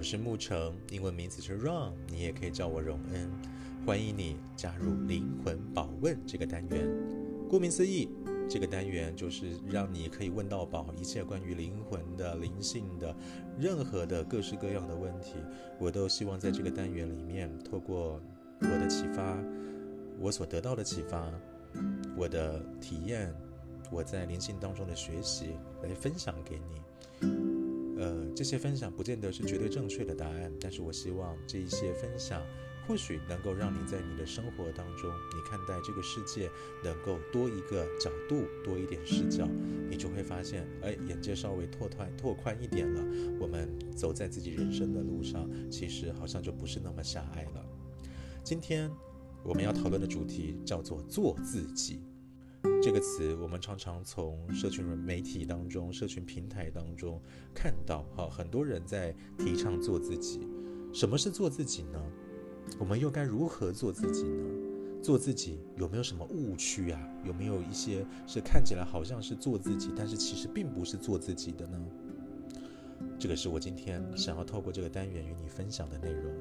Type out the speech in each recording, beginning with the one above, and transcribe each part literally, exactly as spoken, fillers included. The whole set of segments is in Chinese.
是牧成，英文名字是 Ron， 你也可以叫我荣恩。欢迎你加入灵魂宝问这个单元。顾名思义，这个单元就是让你可以问到宝，一切关于灵魂的、灵性的、任何的各式各样的问题，我都希望在这个单元里面，透过我的启发，我所得到的启发，我的体验，我在灵性当中的学习，来分享给你。呃，这些分享不见得是绝对正确的答案，但是我希望这一些分享或许能够让你在你的生活当中，你看待这个世界能够多一个角度，多一点视角，你就会发现，哎，眼界稍微拓宽拓宽一点了，我们走在自己人生的路上，其实好像就不是那么狭隘了。今天我们要讨论的主题叫做做自己。这个词我们常常从社群媒体当中、社群平台当中看到，很多人在提倡做自己。什么是做自己呢？我们又该如何做自己呢？做自己有没有什么误区啊？有没有一些是看起来好像是做自己，但是其实并不是做自己的呢？这个是我今天想要透过这个单元与你分享的内容。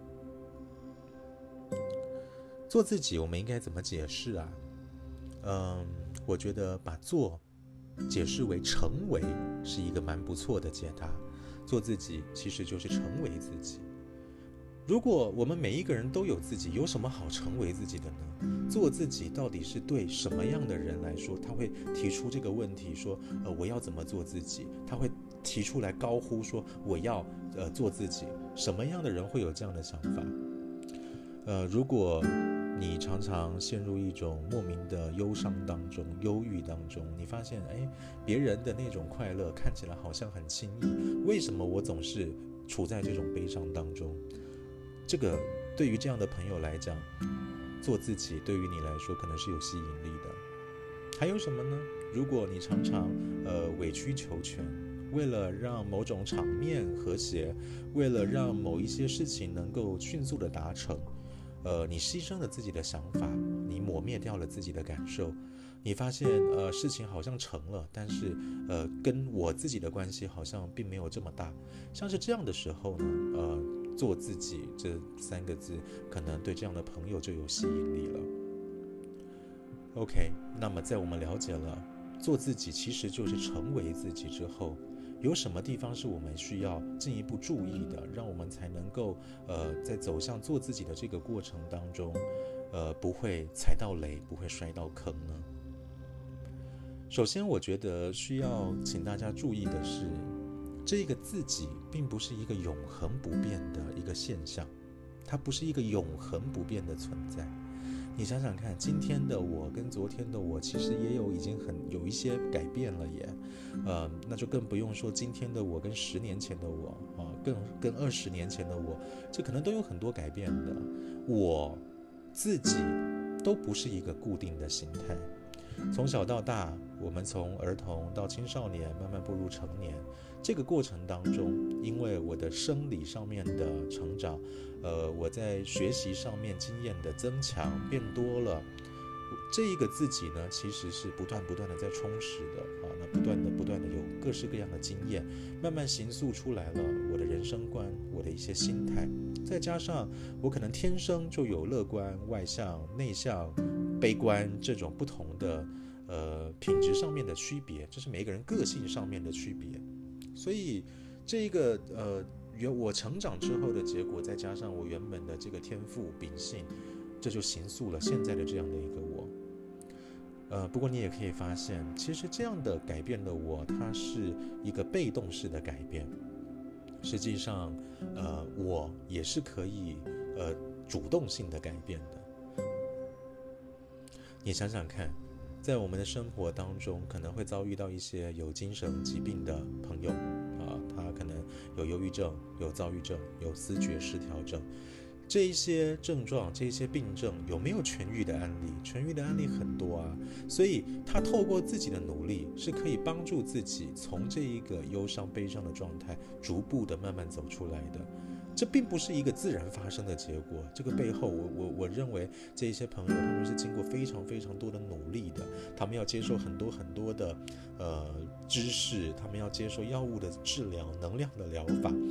做自己我们应该怎么解释啊？嗯，我觉得把做解释为成为是一个蛮不错的解答。做自己其实就是成为自己。如果我们每一个人都有自己，有什么好成为自己的呢？做自己到底是对什么样的人来说，他会提出这个问题说，呃，我要怎么做自己？他会提出来高呼说，我要呃做自己。什么样的人会有这样的想法？呃，如果你常常陷入一种莫名的忧伤当中、忧郁当中，你发现，哎，别人的那种快乐看起来好像很轻易，为什么我总是处在这种悲伤当中？这个对于这样的朋友来讲，做自己对于你来说可能是有吸引力的。还有什么呢？如果你常常呃委曲求全，为了让某种场面和谐，为了让某一些事情能够迅速的达成，呃，你牺牲了自己的想法，你抹灭掉了自己的感受，你发现呃事情好像成了，但是呃跟我自己的关系好像并没有这么大。像是这样的时候呢，呃，做自己这三个字可能对这样的朋友就有吸引力了。OK， 那么在我们了解了做自己其实就是成为自己之后，有什么地方是我们需要进一步注意的，让我们才能够呃在走向做自己的这个过程当中，呃不会踩到雷，不会摔到坑呢？首先我觉得需要请大家注意的是，这个自己并不是一个永恒不变的一个现象，它不是一个永恒不变的存在。你想想看，今天的我跟昨天的我其实也有已经很有一些改变了耶，呃，那就更不用说今天的我跟十年前的我啊，更跟二十年前的我，这可能都有很多改变的。我自己都不是一个固定的形态。从小到大，我们从儿童到青少年，慢慢步入成年，这个过程当中，因为我的生理上面的成长，呃，我在学习上面经验的增强变多了，这一个自己呢，其实是不断不断的在充实的啊，那不断的不断的有各式各样的经验，慢慢形塑出来了我的人生观，我的一些心态，再加上我可能天生就有乐观、外向、内向、悲观这种不同的呃品质上面的区别，这是每一个人个性上面的区别。所以这一个呃我成长之后的结果，再加上我原本的这个天赋秉性，这就形塑了现在的这样的一个我。呃，不过你也可以发现，其实这样的改变的我，它是一个被动式的改变。实际上，呃，我也是可以呃主动性的改变的。你想想看，在我们的生活当中，可能会遭遇到一些有精神疾病的朋友啊，他可能有忧郁症、有躁郁症、有思觉失调症。这一些症状，这一些病症有没有痊愈的案例？痊愈的案例很多啊，所以他透过自己的努力，是可以帮助自己从这一个忧伤、悲伤的状态，逐步的慢慢走出来的。这并不是一个自然发生的结果，这个背后我我我认为这一些朋友他们是经过非常非常多的努力的，他们要接受很多很多的呃知识，他们要接受药物的治疗、能量的疗法，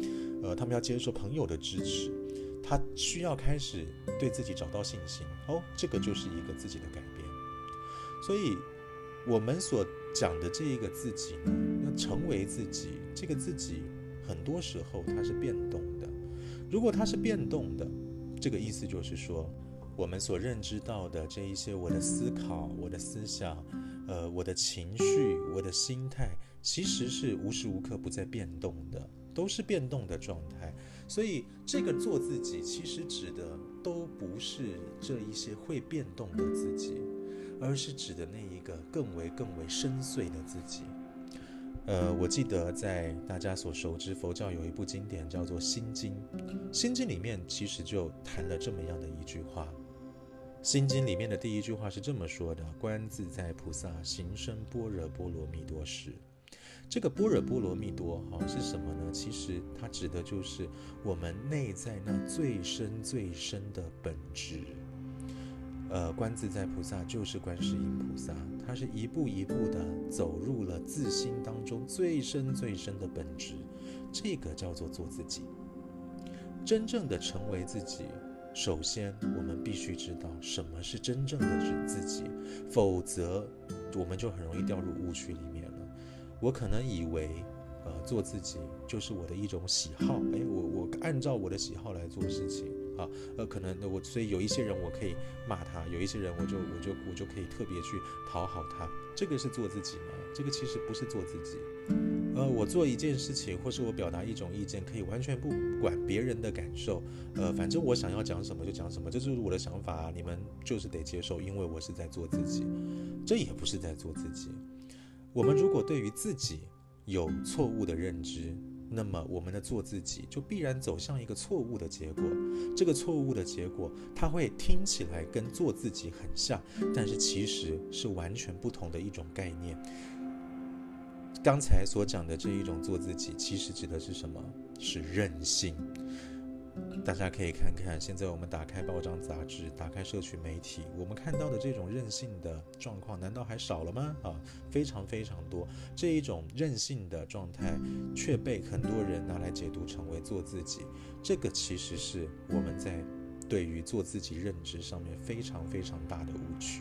呃，他们要接受朋友的支持，他需要开始对自己找到信心。哦，这个就是一个自己的改变。所以我们所讲的这一个自己呢，要成为自己，这个自己很多时候它是变动的。如果它是变动的，这个意思就是说，我们所认知到的这一些我的思考、我的思想、呃，我的情绪、我的心态，其实是无时无刻不在变动的，都是变动的状态。所以这个做自己其实指的都不是这一些会变动的自己，而是指的那一个更为更为深邃的自己。呃，我记得在大家所熟知佛教有一部经典叫做《心经》，《心经》里面其实就谈了这么样的一句话。《心经》里面的第一句话是这么说的：观自在菩萨行深般若波罗蜜多时。这个般若波罗蜜多是什么呢？其实它指的就是我们内在那最深最深的本质。呃，观自在菩萨就是观世音菩萨，他是一步一步的走入了自心当中最深最深的本质，这个叫做做自己。真正的成为自己，首先我们必须知道什么是真正的自己，否则我们就很容易掉入误区里面了。我可能以为呃，做自己就是我的一种喜好，哎，我我按照我的喜好来做事情啊，呃，可能我所以有一些人我可以骂他，有一些人我就我就我就可以特别去讨好他，这个是做自己吗？这个其实不是做自己。呃，我做一件事情，或是我表达一种意见，可以完全不管别人的感受，呃，反正我想要讲什么就讲什么，这就是我的想法啊，你们就是得接受，因为我是在做自己，这也不是在做自己。我们如果对于自己有错误的认知，那么我们的做自己就必然走向一个错误的结果。这个错误的结果，它会听起来跟做自己很像，但是其实是完全不同的一种概念。刚才所讲的这一种做自己，其实指的是什么？是任性。大家可以看看，现在我们打开报章杂志，打开社群媒体，我们看到的这种任性的状况，难道还少了吗？啊，非常非常多。这一种任性的状态，却被很多人拿来解读成为做自己。这个其实是我们在对于做自己认知上面非常非常大的误区。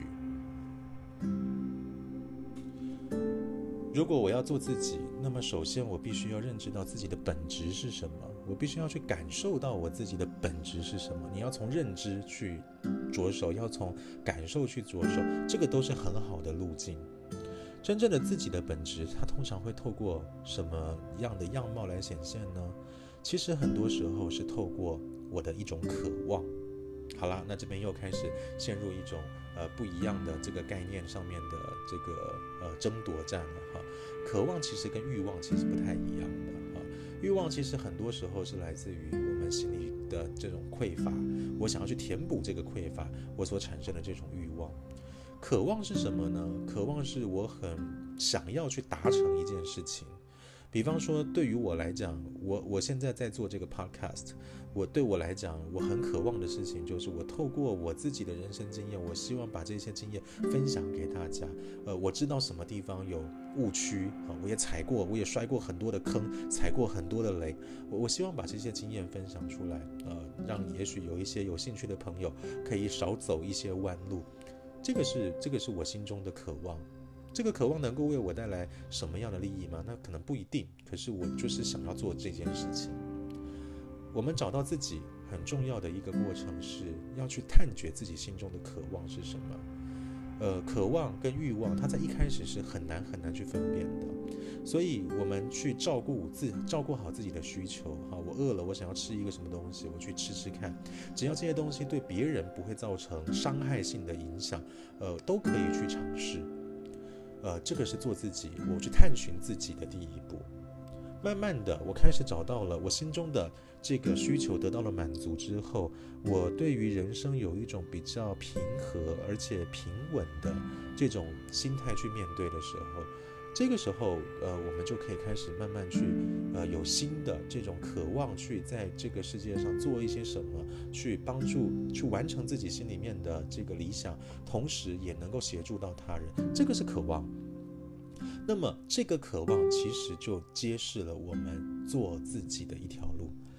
如果我要做自己，那么首先我必须要认知到自己的本质是什么，我必须要去感受到我自己的本质是什么。你要从认知去着手，要从感受去着手，这个都是很好的路径。真正的自己的本质，它通常会透过什么样的样貌来显现呢？其实很多时候是透过我的一种渴望。好啦，那这边又开始陷入一种呃不一样的这个概念上面的这个呃争夺战了哈。渴望其实跟欲望其实不太一样的哈。欲望其实很多时候是来自于我们心里的这种匮乏，我想要去填补这个匮乏，我所产生的这种欲望。渴望是什么呢？渴望是我很想要去达成一件事情。比方说，对于我来讲，我我现在在做这个 podcast， 我对我来讲，我很渴望的事情就是我透过我自己的人生经验，我希望把这些经验分享给大家。呃，我知道什么地方有误区啊，我也踩过，我也摔过很多的坑，踩过很多的雷。我我希望把这些经验分享出来，呃，让也许有一些有兴趣的朋友可以少走一些弯路。这个是这个是我心中的渴望。这个渴望能够为我带来什么样的利益吗？那可能不一定，可是我就是想要做这件事情。我们找到自己很重要的一个过程，是要去探掘自己心中的渴望是什么。呃，渴望跟欲望，它在一开始是很难很难去分辨的，所以我们去照顾自照顾好自己的需求。好，我饿了，我想要吃一个什么东西，我去吃吃看，只要这些东西对别人不会造成伤害性的影响，呃，都可以去尝试。呃，这个是做自己，我去探寻自己的第一步。慢慢的，我开始找到了我心中的这个需求得到了满足之后，我对于人生有一种比较平和而且平稳的这种心态去面对的时候，这个时候，呃，我们就可以开始慢慢去，呃，有新的这种渴望，去在这个世界上做一些什么，去帮助，去完成自己心里面的这个理想，同时也能够协助到他人，这个是渴望。那么，这个渴望其实就揭示了我们做自己的一条路。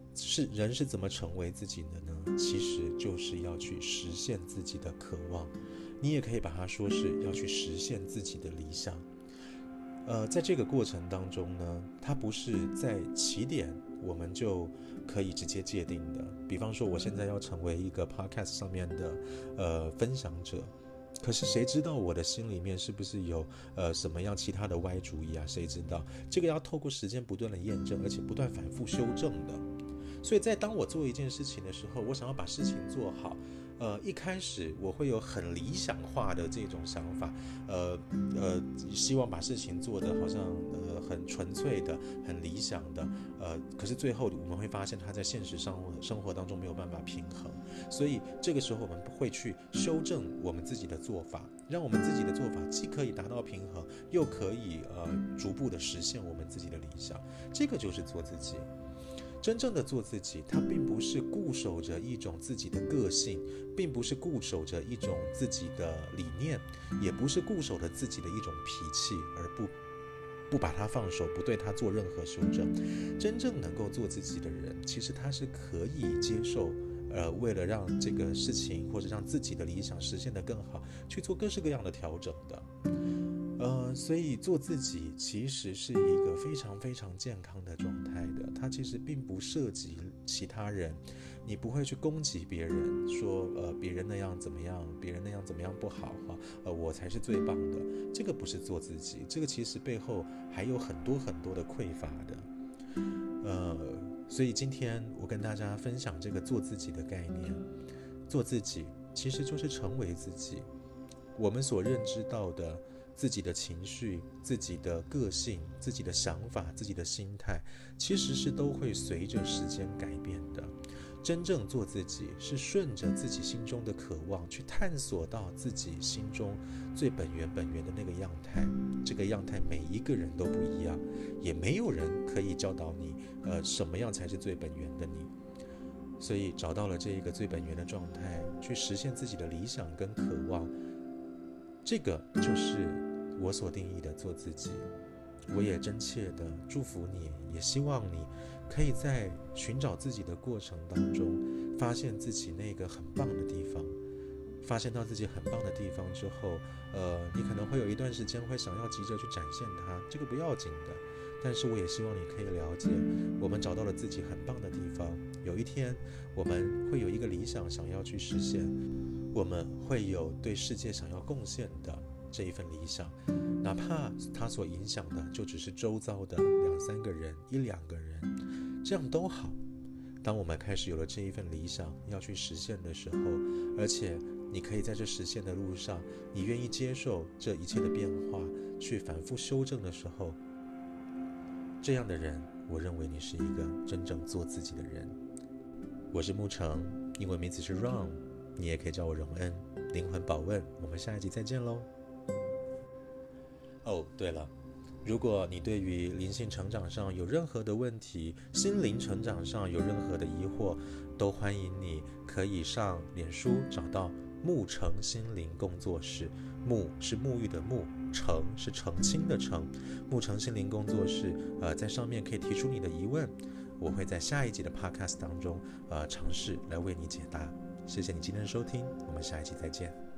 是人是怎么成为自己的呢？其实就是要去实现自己的渴望，你也可以把它说是要去实现自己的理想。呃，在这个过程当中呢，它不是在起点我们就可以直接界定的。比方说，我现在要成为一个 podcast 上面的呃分享者，可是谁知道我的心里面是不是有呃什么样其他的歪主意啊？谁知道？这个要透过时间不断的验证，而且不断反复修正的。所以在当我做一件事情的时候，我想要把事情做好，呃，一开始我会有很理想化的这种想法，呃呃，希望把事情做得好像呃很纯粹的、很理想的，呃，可是最后我们会发现它在现实生活生活当中没有办法平衡，所以这个时候我们会去修正我们自己的做法，让我们自己的做法既可以达到平衡，又可以呃逐步的实现我们自己的理想，这个就是做自己。真正的做自己，它并不是固守着一种自己的个性，并不是固守着一种自己的理念，也不是固守着自己的一种脾气，而不不把它放手，不对它做任何修正。真正能够做自己的人，其实他是可以接受呃，为了让这个事情或者让自己的理想实现得更好，去做各式各样的调整的。呃，所以做自己其实是一个非常非常健康的状态的，它其实并不涉及其他人，你不会去攻击别人，说呃别人那样怎么样，别人那样怎么样不好哈，呃我才是最棒的，这个不是做自己，这个其实背后还有很多很多的匮乏的，呃，所以今天我跟大家分享这个做自己的概念，做自己其实就是成为自己，我们所认知到的。自己的情绪、自己的个性、自己的想法、自己的心态，其实是都会随着时间改变的。真正做自己，是顺着自己心中的渴望，去探索到自己心中最本源本源的那个样态。这个样态每一个人都不一样，也没有人可以教导你，呃，什么样才是最本源的你。所以找到了这一个最本源的状态，去实现自己的理想跟渴望，这个就是我所定义的做自己。我也真切的祝福你，也希望你可以在寻找自己的过程当中，发现自己那个很棒的地方。发现到自己很棒的地方之后，呃，你可能会有一段时间会想要急着去展现它，这个不要紧的。但是我也希望你可以了解，我们找到了自己很棒的地方，有一天我们会有一个理想想要去实现，我们会有对世界想要贡献的这一份理想，哪怕它所影响的就只是周遭的两三个人、一两个人，这样都好。当我们开始有了这一份理想要去实现的时候，而且你可以在这实现的路上，你愿意接受这一切的变化，去反复修正的时候，这样的人，我认为你是一个真正做自己的人。我是牧成，英文名字是 Ron， 你也可以叫我荣恩，灵魂拷问。我们下一集再见喽。哦，对了，如果你对于灵性成长上有任何的问题，心灵成长上有任何的疑惑，都欢迎你可以上脸书找到牧成心灵工作室。牧是沐浴的牧，澄是澄清的澄，牧成心灵工作室，呃，在上面可以提出你的疑问，我会在下一集的 podcast 当中，呃，尝试来为你解答。谢谢你今天的收听，我们下一集再见。